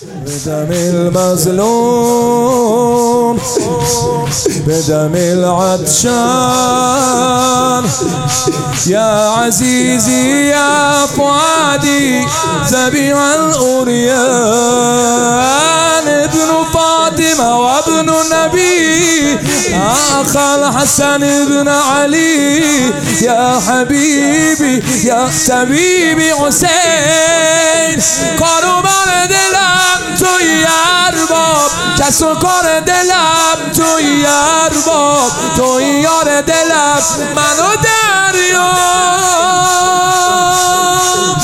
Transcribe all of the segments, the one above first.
بدم المظلوم بدم العطشان يا عزيزي يا فؤادي ذبيح الأريان ابن فاطمة وابن النبي أخا الحسن بن علي يا حبيبي يا طبيبي حسین کارو بر دلم توی ارباب کسو کار دلم توی ارباب توی یار دلم منو دریاب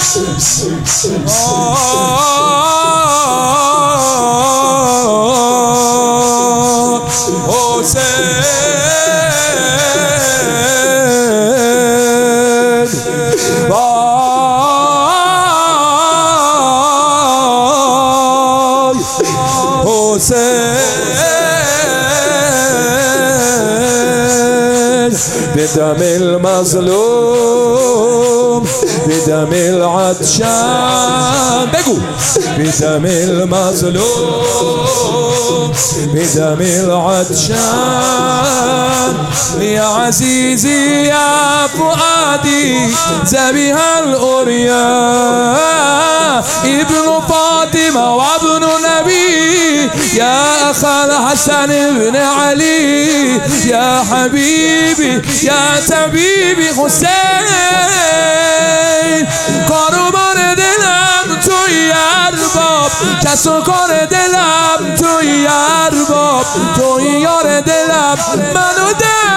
بدم المظلوم بدم العطشان بگو بدم المظلوم بدم العطشان يا عزيزي يا فؤادي ذبيح الأريان ابن فاطمة وابن النبي يا أخا الحسن بن علي يا حبيبي يا طبيبي حسین کارو بر دلم توی ارباب کسو کار دلم توی ارباب توی یار دلم منو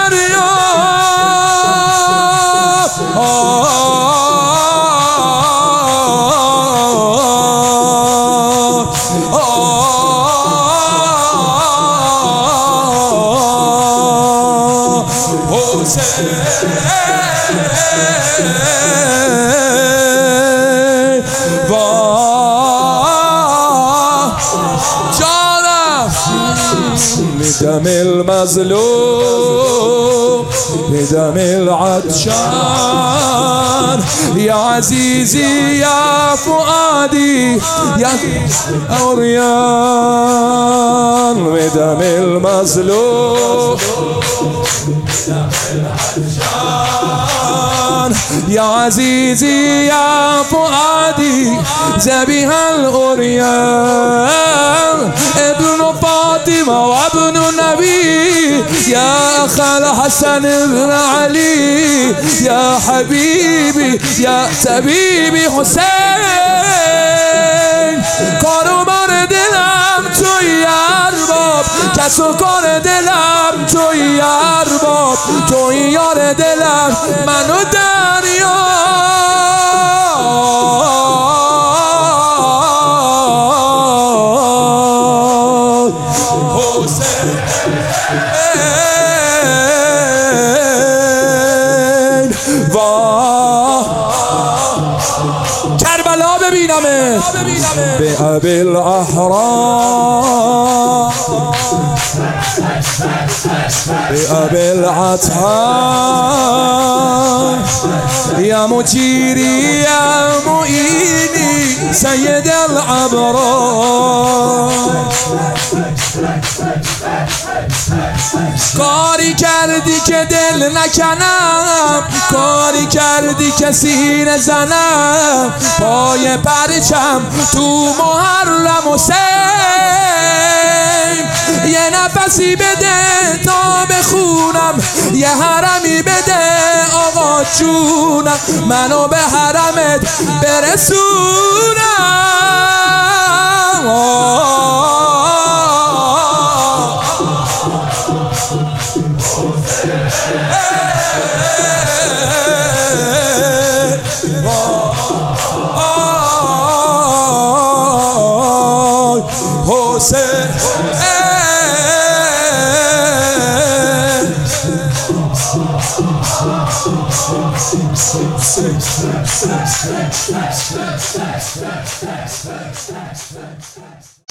دریاب بدم المظلوم بدم العطشان يا عزيزي يا فؤادي يا أريان بدم المظلوم يا عزيزي يا فؤادي ذبيح الأريان ابن فاطمة وابن النبي يا أخا الحسن بن علي يا حبيبي يا طبيبي حسین کارو بر دلم توی ارباب کسو کار دلم توی ارباب توی یار دلم منو دریاب حسین کربلا ببینمه به ابی الاحرار به ابی الاطهار یا مجیری یا معینی سید الابرار کاری کردی که دل نکنم کاری کردی که سینه زنم پای پرچم تو محرم حسین یه نفسی بده تا بخونم یه حرمی بده آقا جونم منو به حرمت برسونم حسین